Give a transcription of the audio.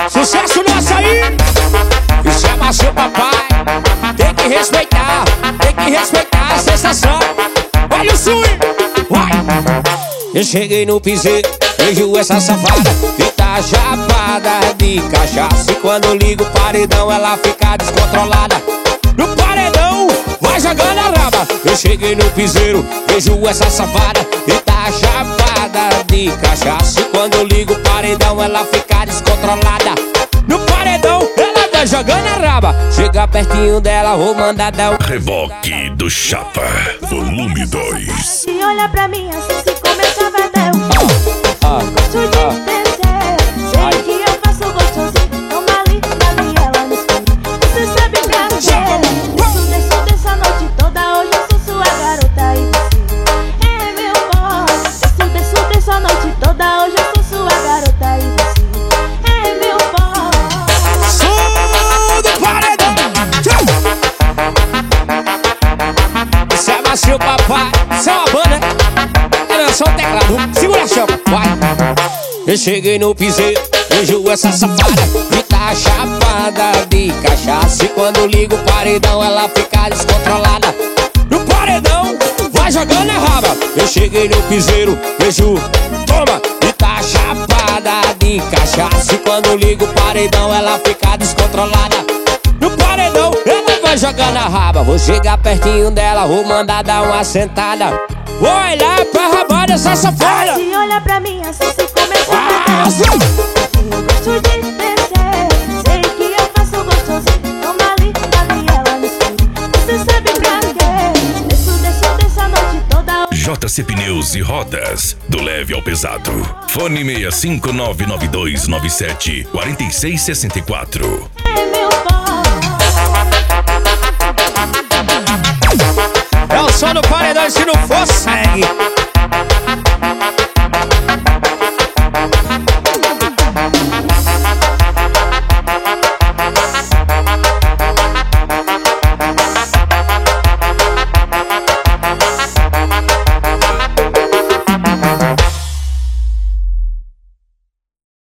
Sucesso nosso aí. E chama seu papai. Tem que respeitar a sensação. Olha o swing, vai. Eu cheguei no piseiro, vejo essa safada e tá chapada de cachaça. E quando eu ligo o paredão, ela fica descontrolada. No paredão, vai jogando a raba. Eu cheguei no piseiro, vejo essa safada e tá chapada de cachaça. E quando eu ligo o paredão, ela fica descontrolada. No paredão, ela vai jogando a raba. Chega pertinho dela, vou mandar dar um Reboque do Chapa, volume 2. E olha pra mim assim, se começar vai dar um gosto de descer. Sei que eu faço gostosinho, toma ali pra mim ela no escuro. Você sabe pra quê? Desço a noite toda, hoje eu sou sua garota e você é meu boy. Desço a noite toda, hoje eu sou sua garota e você é meu boy. som do paredão. Isso é macio, papai. Isso é uma banda. Era só o teclado. Segura a chapa, vai. Eu cheguei no piseiro, vejo essa safada e tá chapada de cachaça. E quando ligo o paredão, ela fica descontrolada. No paredão, vai jogando a raba. Eu cheguei no piseiro, vejo, toma, e tá chapada de cachaça. E quando ligo o paredão, ela fica descontrolada. No paredão, ela vai jogando a raba. Vou chegar pertinho dela, vou mandar dar uma sentada. Vou olhar pra raba dessa safada. Se olha pra mim assim, se começar vai dar um gosto de descer. Sei que eu faço gostosinho, toma ali pra mim ela no escuro. Você sabe pra quê? Desço a noite toda. JC Pneus e Rodas, do leve ao pesado. Fone 65992974664. É meu boy. É o som do paredão, se não for, segue.